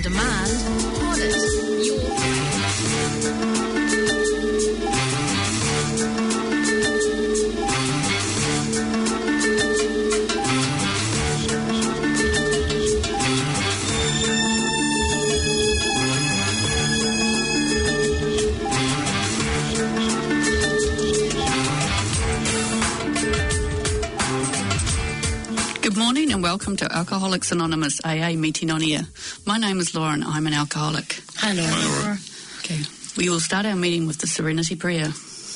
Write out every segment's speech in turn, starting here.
demand, audit Good morning and welcome to Alcoholics Anonymous AA meeting on air. My name is Laura and I'm an alcoholic. Hi, Laura. Hi, Laura. Okay, we will start our meeting with the Serenity Prayer.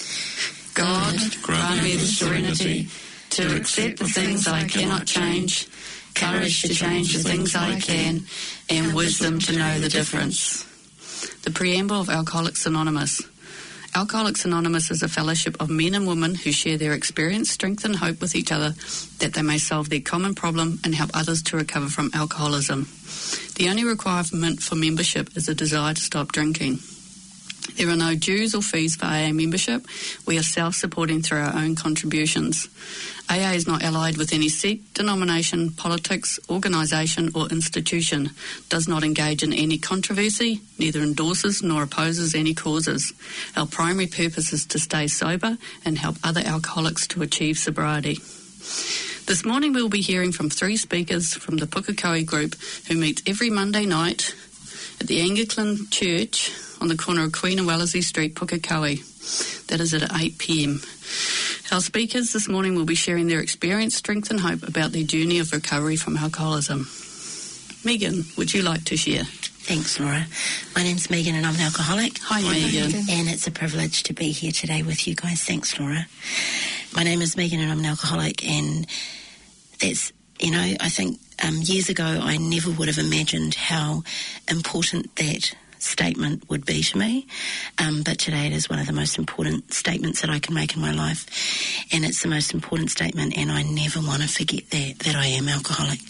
God, grant me the serenity to accept the things I cannot change, courage to change the things I can, and wisdom to know the difference. The preamble of Alcoholics Anonymous. Alcoholics Anonymous is a fellowship of men and women who share their experience, strength and hope with each other that they may solve their common problem and help others to recover from alcoholism. The only requirement for membership is a desire to stop drinking. There are no dues or fees for AA membership. We are self-supporting through our own contributions. AA is not allied with any sect, denomination, politics, organisation or institution, does not engage in any controversy, neither endorses nor opposes any causes. Our primary purpose is to stay sober and help other alcoholics to achieve sobriety. This morning we will be hearing from 3 speakers from the Pukekohe group who meet every Monday night at the Anglican Church on the corner of Queen and Wellesley Street, Pukekohe. That is at 8 p.m. Our speakers this morning will be sharing their experience, strength and hope about their journey of recovery from alcoholism. Megan, would you like to share? Thanks, Laura. My name's Megan and I'm an alcoholic. Hi, Megan. And it's a privilege to be here today with you guys. Thanks, Laura. My name is Megan and I'm an alcoholic, and that's, I think years ago I never would have imagined how important that statement would be to me, but today it is one of the most important statements that I can make in my life, and it's the most important statement, and I never want to forget that I am alcoholic.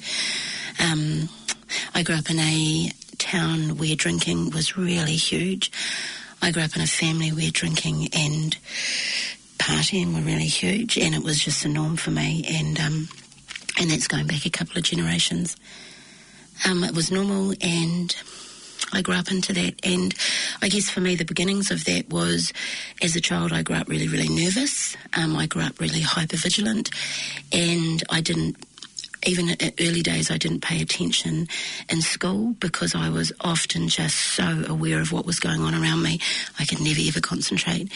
I grew up in a town where drinking was really huge. I grew up in a family where drinking and partying were really huge, and it was just a norm for me, and that's going back a couple of generations. It was normal, and I grew up into that, and I guess for me the beginnings of that was, as a child I grew up really, really nervous. I grew up really hypervigilant, and even at early days I didn't pay attention in school because I was often just so aware of what was going on around me I could never ever concentrate.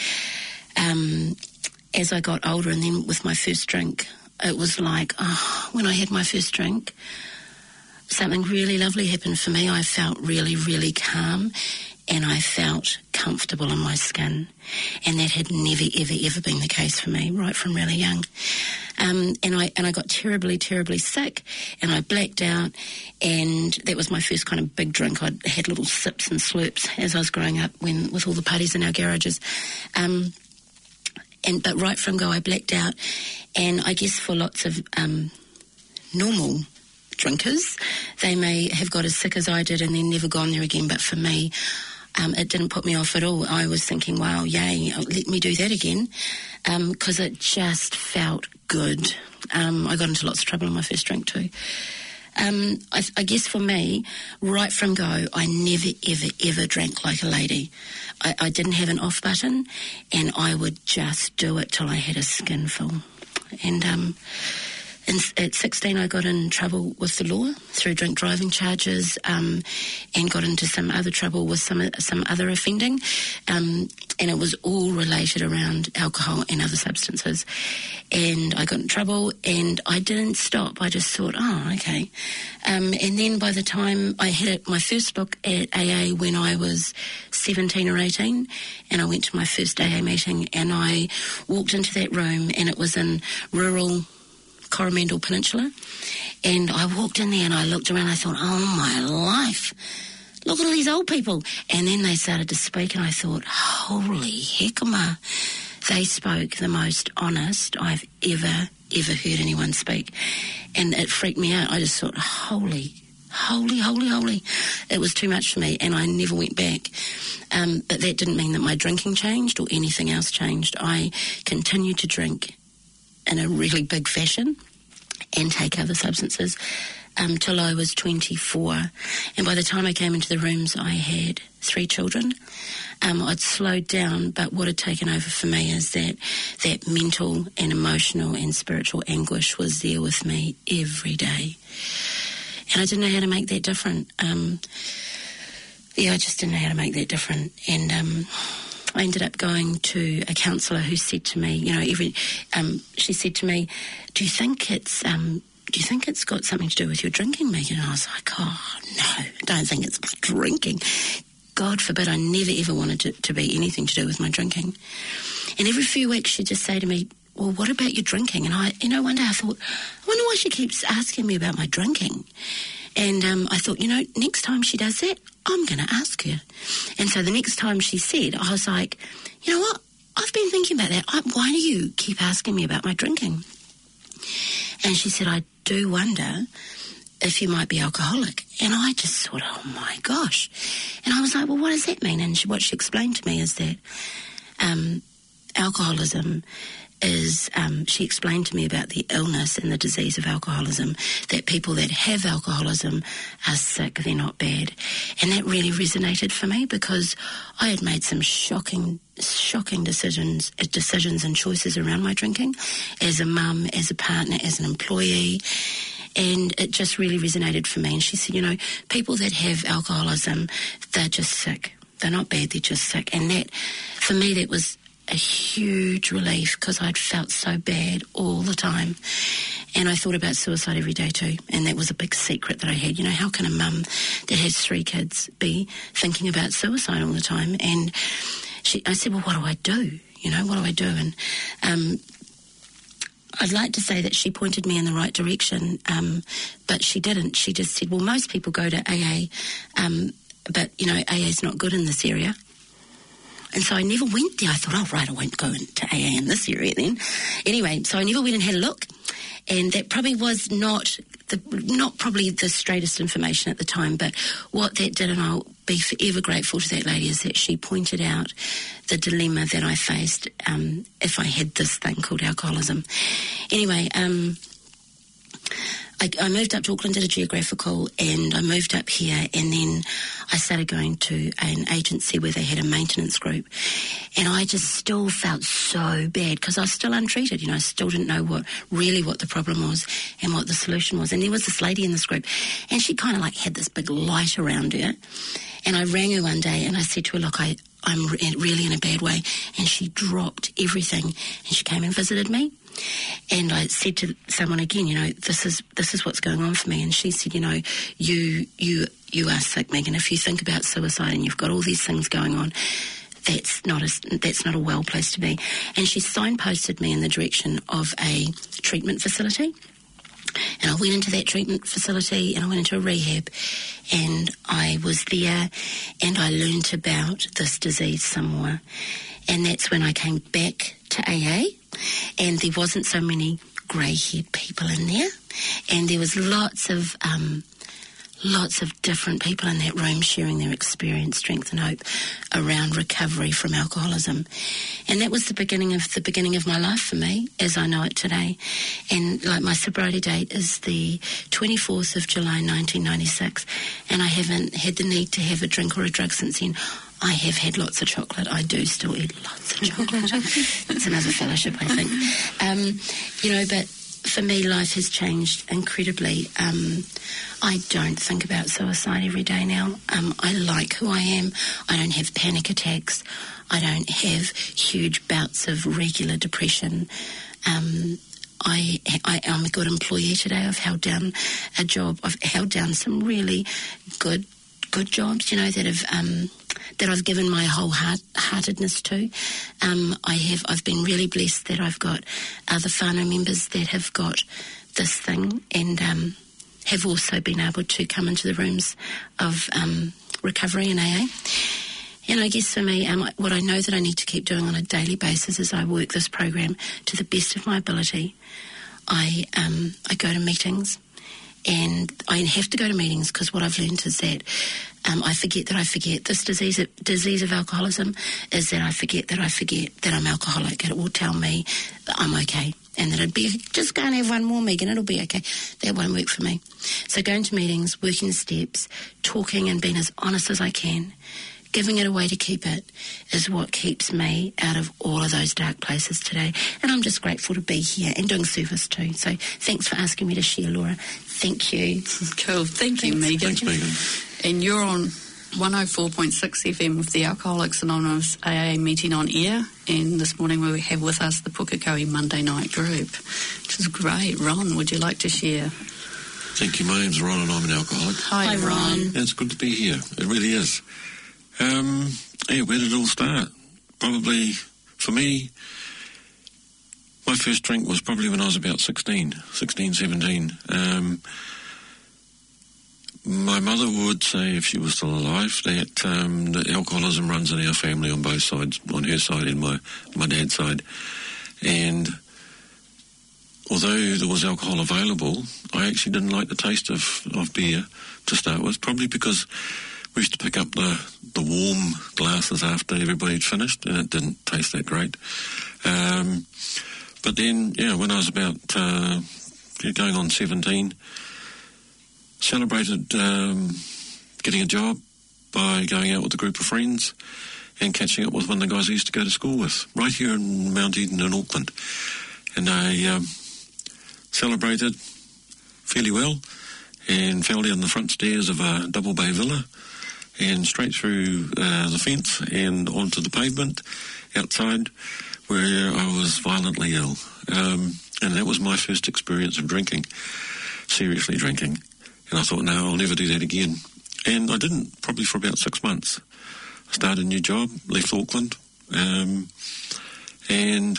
As I got older, and then with my first drink, it was like, when I had my first drink, something really lovely happened for me. I felt really, really calm, and I felt comfortable in my skin. And that had never, ever, ever been the case for me, right from really young. And I got terribly, terribly sick, and I blacked out, and that was my first kind of big drink. I'd had little sips and slurps as I was growing up with all the parties in our garages. But right from go, I blacked out, and I guess for lots of normal drinkers, they may have got as sick as I did and then never gone there again, but for me, it didn't put me off at all. I was thinking, wow, yay, let me do that again, because it just felt good. I got into lots of trouble in my first drink too. I guess for me, right from go, I never, ever, ever drank like a lady. I didn't have an off button, and I would just do it till I had a skinful. And at 16, I got in trouble with the law through drink driving charges, and got into some other trouble with some other offending, and it was all related around alcohol and other substances. And I got in trouble, and I didn't stop. I just thought, okay. And then by the time I had my first look at AA when I was 17 or 18, and I went to my first AA meeting, and I walked into that room, and it was in rural Coromandel Peninsula, and I walked in there and I looked around and I thought, oh my life, look at all these old people. And then they started to speak, and I thought, holy heckama, they spoke the most honest I've ever heard anyone speak. And it freaked me out. I just thought, holy. It was too much for me, and I never went back. But that didn't mean that my drinking changed or anything else changed. I continued to drink in a really big fashion and take other substances. till I was 24. And by the time I came into the rooms, I had 3 children. I'd slowed down, but what had taken over for me is that mental and emotional and spiritual anguish was there with me every day. And I didn't know how to make that different. I just didn't know how to make that different. And I ended up going to a counsellor who said to me, she said to me, do you think it's got something to do with your drinking, Megan? And I was like, oh, no, I don't think it's my drinking. God forbid, I never ever wanted it to be anything to do with my drinking. And every few weeks she'd just say to me, well, what about your drinking? And one day I thought, I wonder why she keeps asking me about my drinking. And I thought, next time she does that, I'm going to ask her. And so the next time she said, I was like, you know what? I've been thinking about that. Why do you keep asking me about my drinking? And she said, I do wonder if you might be alcoholic. And I just thought, oh my gosh. And I was like, well, what does that mean? And what she explained to me is that alcoholism is, she explained to me about the illness and the disease of alcoholism, that people that have alcoholism are sick, they're not bad. And that really resonated for me because I had made some shocking decisions and choices around my drinking as a mum, as a partner, as an employee. And it just really resonated for me. And she said, people that have alcoholism, they're just sick. They're not bad, they're just sick. And that, for me, that was a huge relief because I'd felt so bad all the time. And I thought about suicide every day too. And that was a big secret that I had. How can a mum that has 3 kids be thinking about suicide all the time? And I said, well, what do I do? What do I do? And I'd like to say that she pointed me in the right direction, but she didn't. She just said, well, most people go to AA, but, AA's not good in this area. And so I never went there. I thought, oh, right, I won't go into AA in this area then. Anyway, so I never went and had a look. And that probably was not probably the straightest information at the time, but what that did, and I'll be forever grateful to that lady, is that she pointed out the dilemma that I faced if I had this thing called alcoholism. Anyway, I moved up to Auckland, did a geographical, and I moved up here, and then I started going to an agency where they had a maintenance group, and I just still felt so bad because I was still untreated. I still didn't know what the problem was and what the solution was. And there was this lady in this group, and she kind of had this big light around her, and I rang her one day and I said to her, look, I'm really in a bad way, and she dropped everything and she came and visited me. And I said to someone again, this is what's going on for me. And she said, you are sick, Megan. If you think about suicide and you've got all these things going on, that's not a well place to be. And she signposted me in the direction of a treatment facility. And I went into that treatment facility and I went into a rehab, and I was there and I learned about this disease some more. And that's when I came back to AA, and there wasn't so many grey-haired people in there, and there was lots of different people in that room sharing their experience, strength and hope around recovery from alcoholism. And that was the beginning of my life for me as I know it today. And my sobriety date is the 24th of July 1996, and I haven't had the need to have a drink or a drug since then. I have had lots of chocolate. I do still eat lots of chocolate. It's another fellowship, I think. But for me, life has changed incredibly. I don't think about suicide every day now. I like who I am. I don't have panic attacks. I don't have huge bouts of regular depression. I'm a good employee today. I've held down a job. I've held down some really good jobs, that I've given my wholeheartedness to. I've been really blessed that I've got other whānau members that have got this thing and have also been able to come into the rooms of recovery in AA. And I guess for me, what I know that I need to keep doing on a daily basis is I work this program to the best of my ability. I go to meetings, and I have to go to meetings because what I've learned is that I forget that I forget. This disease of alcoholism is that I forget that I'm alcoholic. It will tell me that I'm okay. and that it'd be, just go and have one more, Megan, it'll be okay. That won't work for me. So going to meetings, working the steps, talking and being as honest as I can, giving it away to keep it, is what keeps me out of all of those dark places today. And I'm just grateful to be here and doing service too. So thanks for asking me to share, Laura. Thank you. Cool. Thank you, Megan. Thanks, Megan. And you're on 104.6 FM with the Alcoholics Anonymous AA meeting on air, and this morning we have with us the Pukekohe Monday night group, which is great. Ron, would you like to share? Thank you. My name's Ron and I'm an alcoholic. Hi, Ron. Yeah, it's good to be here. It really is. Where did it all start? Probably, for me, my first drink was probably when I was about 16, 17. My mother would say, if she was still alive, that alcoholism runs in our family on both sides, on her side and my dad's side. And although there was alcohol available, I actually didn't like the taste of beer to start with, probably because we used to pick up the warm glasses after everybody had finished, and it didn't taste that great. But then, when I was about going on 17, celebrated getting a job by going out with a group of friends and catching up with one of the guys I used to go to school with, right here in Mount Eden in Auckland. And I celebrated fairly well and fell down the front stairs of a double bay villa and straight through the fence and onto the pavement outside, where I was violently ill. And that was my first experience of drinking, seriously drinking. And I thought, no, I'll never do that again. And I didn't, probably for about 6 months. I started a new job, left Auckland, and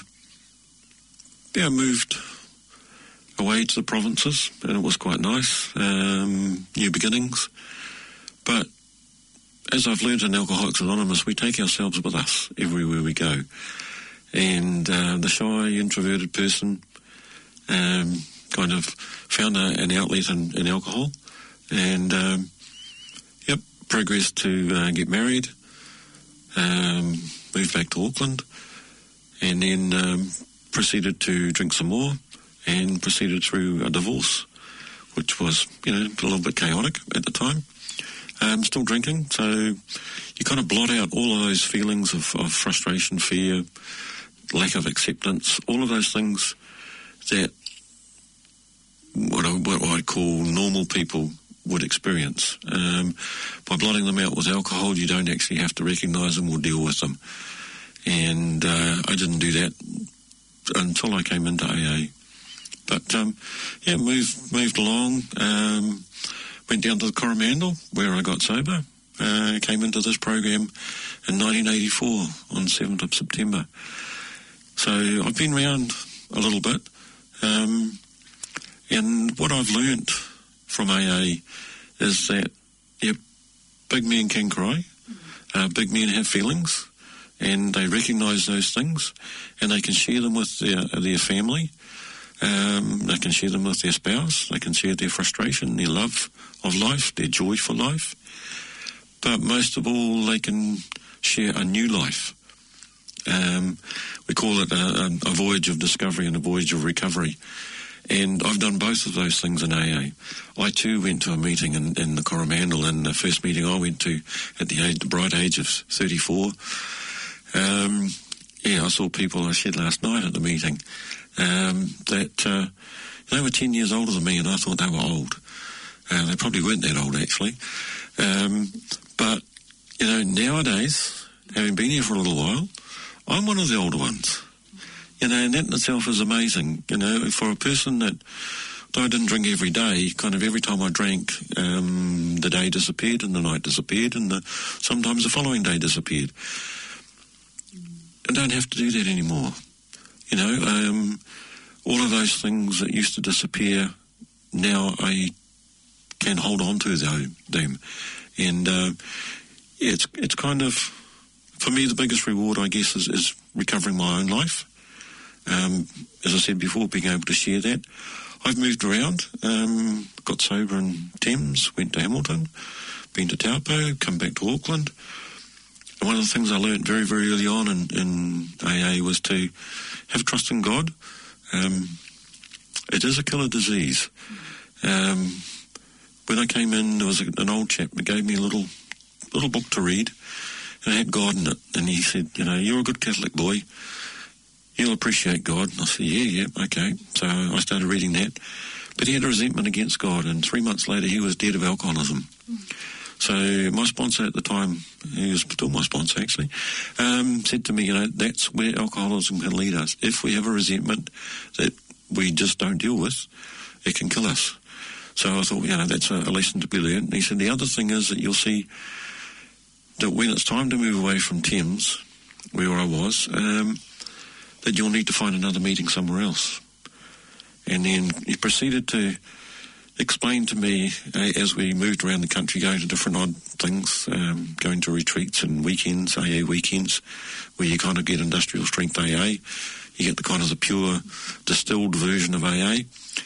moved away to the provinces, and it was quite nice, new beginnings. But as I've learned in Alcoholics Anonymous, we take ourselves with us everywhere we go. And the shy, introverted person kind of found an outlet in alcohol, and progressed to get married, moved back to Auckland, and then proceeded to drink some more, and proceeded through a divorce, which was, a little bit chaotic at the time. Still drinking, so you kind of blot out all of those feelings of frustration, fear, lack of acceptance, all of those things that what I'd call normal people would experience. By blotting them out with alcohol, you don't actually have to recognise them or deal with them. And I didn't do that until I came into AA. But, moved along, went down to the Coromandel, where I got sober, came into this program in 1984 on 7th of September. So I've been around a little bit, and what I've learnt from AA is that, big men can cry, big men have feelings, and they recognise those things, and they can share them with their family. They can share them with their spouse. They can share their frustration, their love of life, their joy for life. But most of all, they can share a new life. We call it a voyage of discovery and a voyage of recovery. And I've done both of those things in AA. I too went to a meeting in the Coromandel, and the first meeting I went to at the bright age of 34. I saw people I said last night at the meeting that they were 10 years older than me, and I thought they were old. They probably weren't that old, actually. But, nowadays, having been here for a little while, I'm one of the older ones. And that in itself is amazing. For a person that, though I didn't drink every day, kind of every time I drank, the day disappeared and the night disappeared and sometimes the following day disappeared. I don't have to do that anymore. All of those things that used to disappear, now I can hold on to them. And it's kind of, for me, the biggest reward, I guess, is recovering my own life. As I said before, being able to share that. I've moved around, got sober in Thames, went to Hamilton, been to Taupo, come back to Auckland. And one of the things I learned very, very early on in AA was to have trust in God, it is a killer disease. When I came in, there was an old chap that gave me a little book to read, and it had God in it. And he said, you're a good Catholic boy. You'll appreciate God. And I said, yeah, okay. So I started reading that. But he had a resentment against God, and 3 months later he was dead of alcoholism. So my sponsor at the time, he was still my sponsor actually, said to me, that's where alcoholism can lead us. If we have a resentment that we just don't deal with, it can kill us. So I thought, that's a lesson to be learned. And he said the other thing is that you'll see that when it's time to move away from Thames, where I was, that you'll need to find another meeting somewhere else. And then he proceeded to explain to me, as we moved around the country, going to different odd things, going to retreats and weekends, AA weekends, where you kind of get industrial strength AA. You get the kind of the pure distilled version of AA.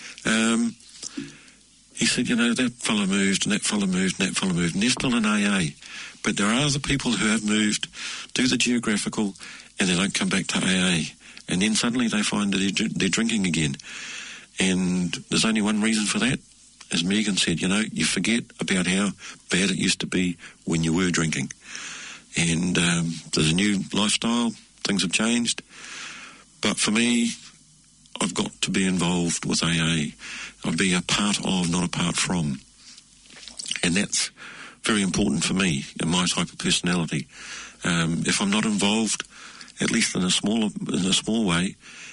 He said, that fellow moved and that fellow moved and that fellow moved, and they're still in AA. But there are other people who have moved, do the geographical, and they don't come back to AA. And then suddenly they find that they're drinking again. And there's only one reason for that. As Megan said, you forget about how bad it used to be when you were drinking. And there's a new lifestyle, things have changed. But for me, I've got to be involved with AA. I'll be a part of, not apart from. And that's very important for me and my type of personality. If I'm not involved, at least in a small way,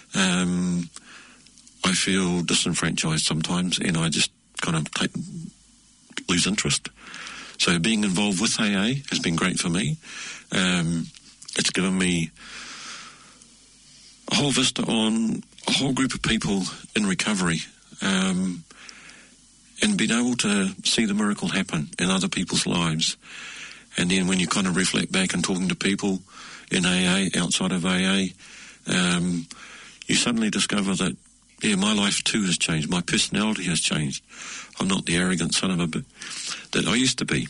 I feel disenfranchised sometimes, and I just kind of lose interest. So being involved with AA has been great for me. It's given me a whole vista on a whole group of people in recovery, and being able to see the miracle happen in other people's lives. And then when you kind of reflect back and talking to people in AA, outside of AA, you suddenly discover that, my life too has changed. My personality has changed. I'm not the arrogant son of a bitch that I used to be.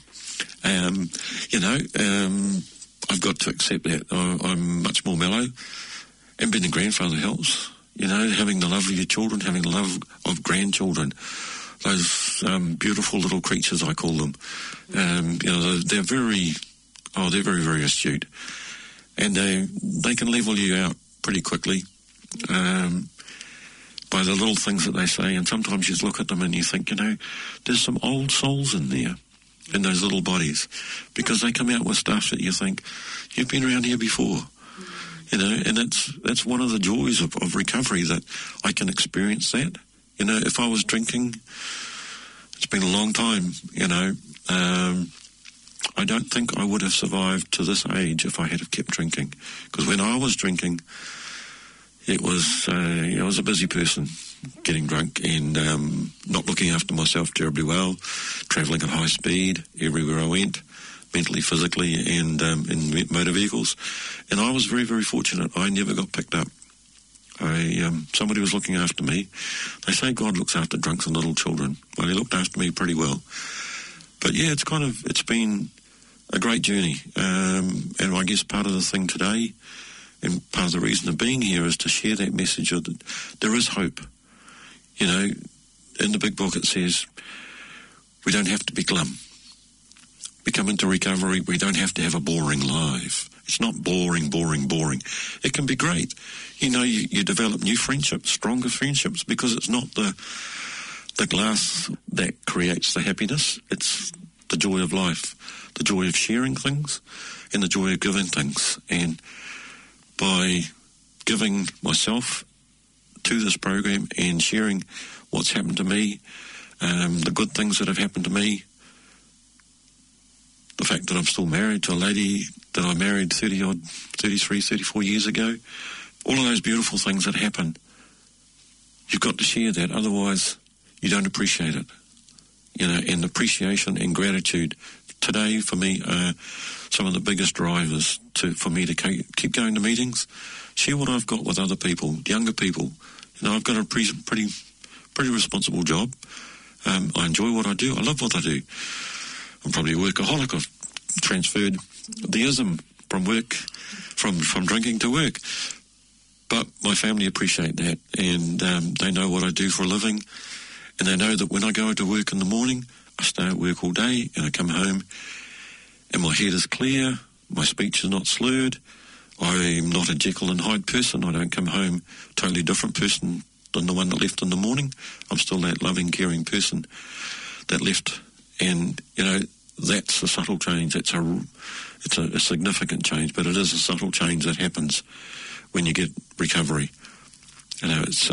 I've got to accept that. I'm much more mellow. And being a grandfather helps. Having the love of your children, having the love of grandchildren. Those beautiful little creatures, I call them. They're very, very astute. And they can level you out pretty quickly. By the little things that they say, and sometimes you look at them and you think, there's some old souls in there, in those little bodies, because they come out with stuff that you think, you've been around here before, and that's one of the joys of recovery, that I can experience that. If I was drinking, it's been a long time, I don't think I would have survived to this age if I had have kept drinking, because when I was drinking, it was, I was a busy person, getting drunk and not looking after myself terribly well, travelling at high speed everywhere I went, mentally, physically, and in motor vehicles. And I was very, very fortunate. I never got picked up. Somebody was looking after me. They say God looks after drunks and little children. Well, he looked after me pretty well. But yeah, it's been a great journey. And I guess part of the thing today, and part of the reason of being here, is to share that message of that there is hope. In the big book it says we don't have to be glum. We come into recovery, we don't have to have a boring life. It's not boring. It can be great. You develop new friendships, stronger friendships, because it's not the glass that creates the happiness. It's the joy of life, the joy of sharing things, and the joy of giving things. And by giving myself to this program and sharing what's happened to me, the good things that have happened to me, the fact that I'm still married to a lady that I married 33, 34 years ago, all of those beautiful things that happen, you've got to share that, otherwise you don't appreciate it. And appreciation and gratitude today for me are some of the biggest drivers for me to keep going to meetings, share what I've got with other people, younger people. I've got a pretty responsible job. I enjoy what I do. I love what I do. I'm probably a workaholic. I've transferred the ism from work, from drinking to work. But my family appreciate that, and they know what I do for a living, and they know that when I go to work in the morning, I stay at work all day, and I come home, and my head is clear, my speech is not slurred, I'm not a Jekyll and Hyde person, I don't come home a totally different person than the one that left in the morning. I'm still that loving, caring person that left, and, you know, that's a subtle change. It's a significant change, but it is a subtle change that happens when you get recovery. You know, it's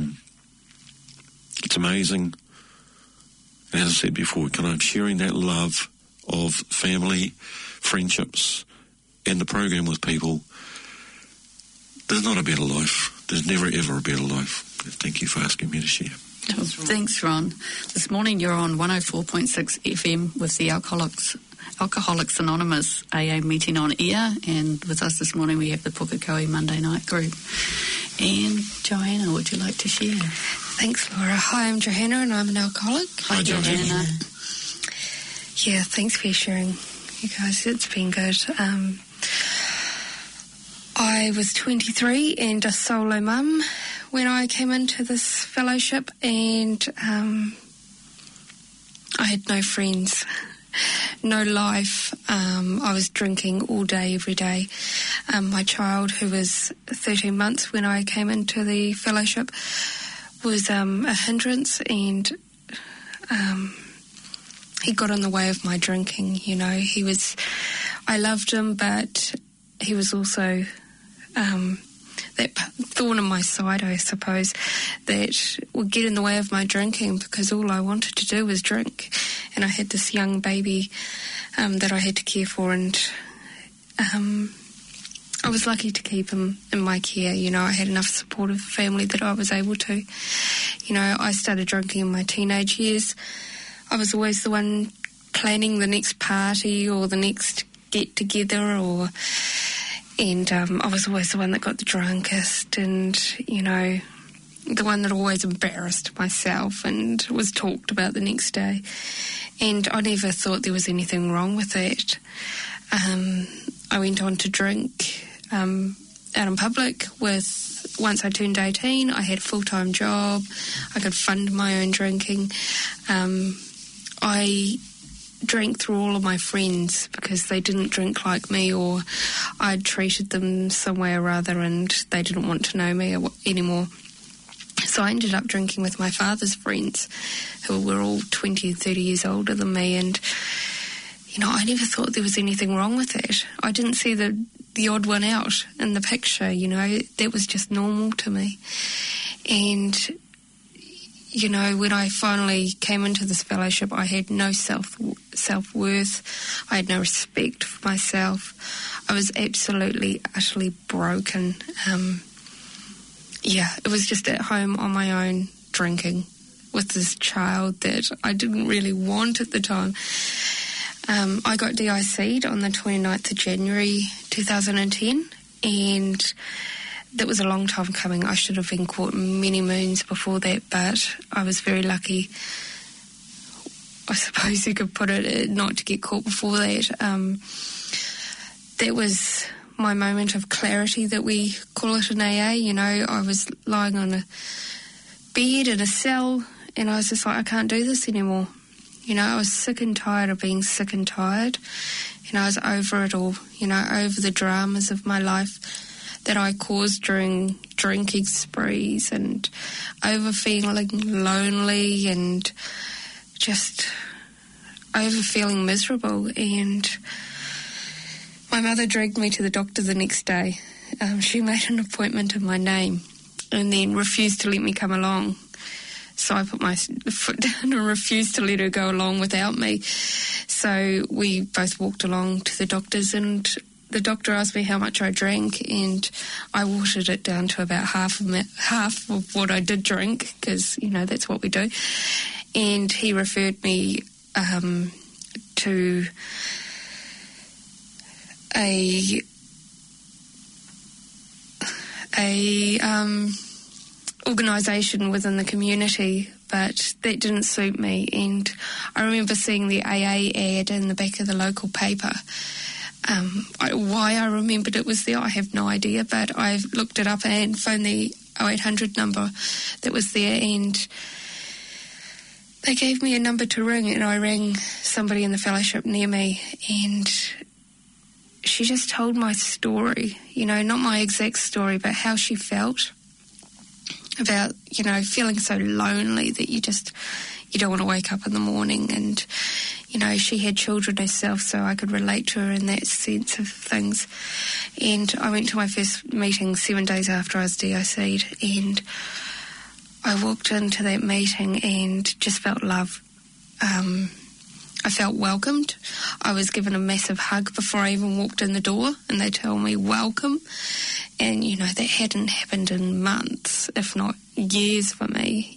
amazing. And as I said before, kind of sharing that love of family, friendships, and the program with people. There's not a better life. There's never ever a better life. Thank you for asking me to share. Thanks, Ron. This morning you're on 104.6 FM with the Alcoholics Anonymous AA meeting on air, and with us this morning we have the Pukekohe Monday Night Group. And Johanna, would you like to share? Thanks, Laura. Hi, I'm Johanna and I'm an alcoholic. Hi, Johanna. Yeah, thanks for sharing, you guys. It's been good. I was 23 and a solo mum when I came into this fellowship, and I had no friends, no life. I was drinking all day, every day. My child, who was 13 months when I came into the fellowship, was a hindrance, and he got in the way of my drinking. You know, I loved him, but he was also that thorn in my side, I suppose, that would get in the way of my drinking, because all I wanted to do was drink. And I had this young baby that I had to care for, and I was lucky to keep him in my care. You know, I had enough supportive family that I was able to. You know, I started drinking in my teenage years. I was always the one planning the next party or the next get-together, and I was always the one that got the drunkest, and, you know, the one that always embarrassed myself and was talked about the next day. And I never thought there was anything wrong with that. I went on to drink out in public. Once I turned 18, I had a full-time job. I could fund my own drinking. I drank through all of my friends because they didn't drink like me, or I'd treated them some way or other and they didn't want to know me anymore. So I ended up drinking with my father's friends, who were all 20 and 30 years older than me, and, you know, I never thought there was anything wrong with it. I didn't see the odd one out in the picture, you know. That was just normal to me. And, you know, when I finally came into this fellowship, I had no self-worth. I had no respect for myself. I was absolutely, utterly broken. Yeah, it was just at home on my own, drinking with this child that I didn't really want at the time. I got DIC'd on the 29th of January 2010, and that was a long time coming. I should have been caught many moons before that, but I was very lucky, I suppose you could put it, not to get caught before that. That was my moment of clarity that we call it in AA. You know, I was lying on a bed in a cell, and I was just like, I can't do this anymore. You know, I was sick and tired of being sick and tired, and I was over it all, you know, over the dramas of my life that I caused during drinking sprees, and over feeling lonely, and just over feeling miserable. And my mother dragged me to the doctor the next day. She made an appointment in my name and then refused to let me come along. So I put my foot down and refused to let her go along without me. So we both walked along to the doctor's, and the doctor asked me how much I drank, and I watered it down to about half of what I did drink, because, you know, that's what we do. And he referred me to a organisation within the community, but that didn't suit me. And I remember seeing the AA ad in the back of the local paper Why I remembered it was there, I have no idea, but I looked it up and phoned the 0800 number that was there, and they gave me a number to ring, and I rang somebody in the fellowship near me, and she just told my story, not my exact story, but how she felt about, feeling so lonely that you don't want to wake up in the morning. And, she had children herself, so I could relate to her in that sense of things. And I went to my first meeting 7 days after I was DIC'd, and I walked into that meeting and just felt love. I felt welcomed. I was given a massive hug before I even walked in the door, and they told me welcome. And, that hadn't happened in months, if not years for me,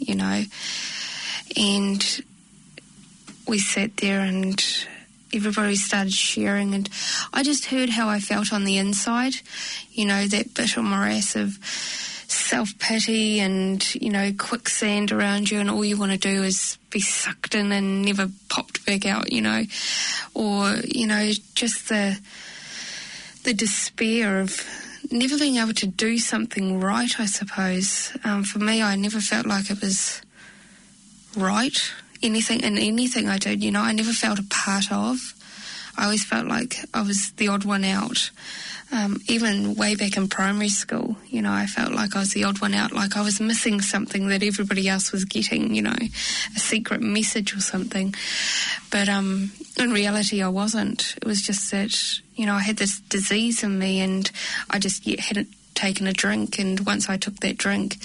And we sat there and everybody started sharing, and I just heard how I felt on the inside, that bitter morass of self-pity and, quicksand around you, and all you want to do is be sucked in and never popped back out, or, just the despair of never being able to do something right, I suppose. For me, I never felt like it was right, anything I did, I never felt a part of. I always felt like I was the odd one out. Even way back in primary school, I felt like I was the odd one out, like I was missing something that everybody else was getting, a secret message or something. But in reality, I wasn't. It was just that, I had this disease in me, and I just yet hadn't taken a drink. And once I took that drink,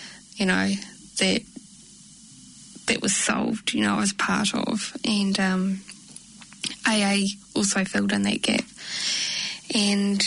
that was solved, I was part of. And AA also filled in that gap. And,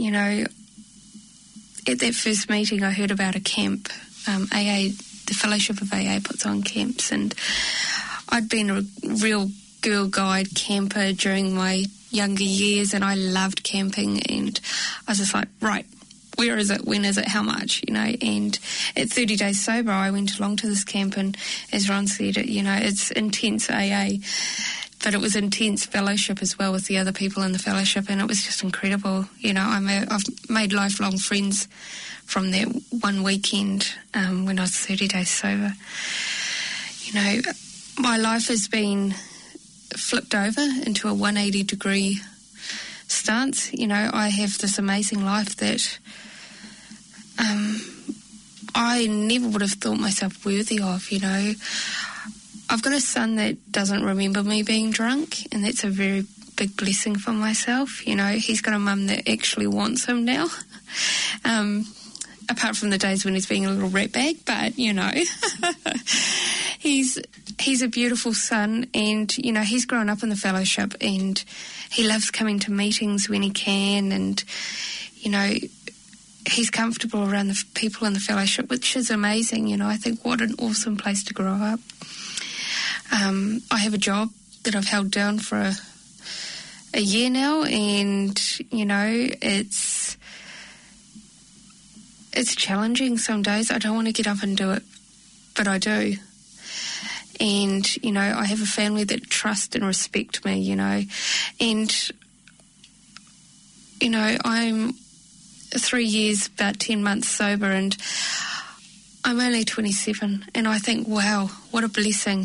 at that first meeting I heard about a camp. AA, the Fellowship of AA puts on camps, and I'd been a real girl guide camper during my younger years, and I loved camping, and I was just like, right, where is it, when is it, how much, and at 30 Days Sober I went along to this camp, and as Ron said, it's intense AA, but it was intense fellowship as well with the other people in the fellowship, and it was just incredible. I've made lifelong friends from that one weekend when I was 30 days sober. My life has been flipped over into a 180-degree stance. I have this amazing life that I never would have thought myself worthy of, I've got a son that doesn't remember me being drunk, and that's a very big blessing for myself. He's got a mum that actually wants him now, apart from the days when he's being a little ratbag, but, he's a beautiful son, and, he's grown up in the fellowship, and he loves coming to meetings when he can, and, he's comfortable around the people in the fellowship, which is amazing. I think what an awesome place to grow up. I have a job that I've held down for a year now, and, it's challenging some days. I don't want to get up and do it, but I do. And, I have a family that trust and respect me, and, I'm 3 years, about 10 months sober, and I'm only 27, and I think, wow, what a blessing,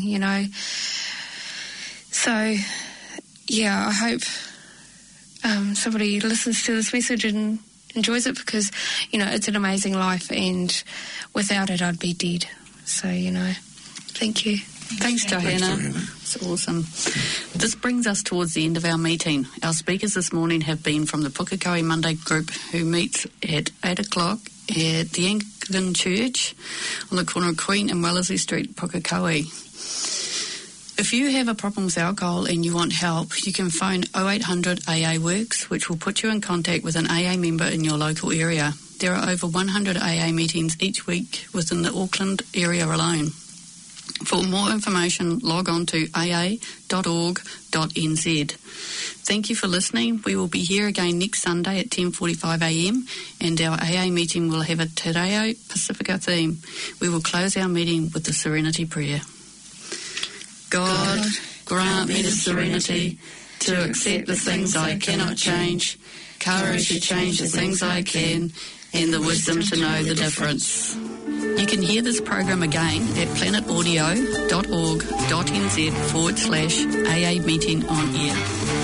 So, yeah, I hope somebody listens to this message and enjoys it, because, it's an amazing life, and without it I'd be dead. So, thank you. Thanks, Johanna. It's awesome. This brings us towards the end of our meeting. Our speakers this morning have been from the Pukekohe Monday group, who meets at 8 o'clock at the Anglican Church on the corner of Queen and Wellesley Street, Pukekohe. If you have a problem with alcohol and you want help, you can phone 0800 AA Works, which will put you in contact with an AA member in your local area. There are over 100 AA meetings each week within the Auckland area alone. For more information, log on to aa.org.nz. Thank you for listening. We will be here again next Sunday at 10:45am, and our AA meeting will have a Te Reo Pacifica theme. We will close our meeting with the Serenity Prayer. God, grant me the serenity to accept the things I cannot change, courage to change the things I can, and the wisdom to know the difference. You can hear this program again at planetaudio.org.nz/AA meeting on air.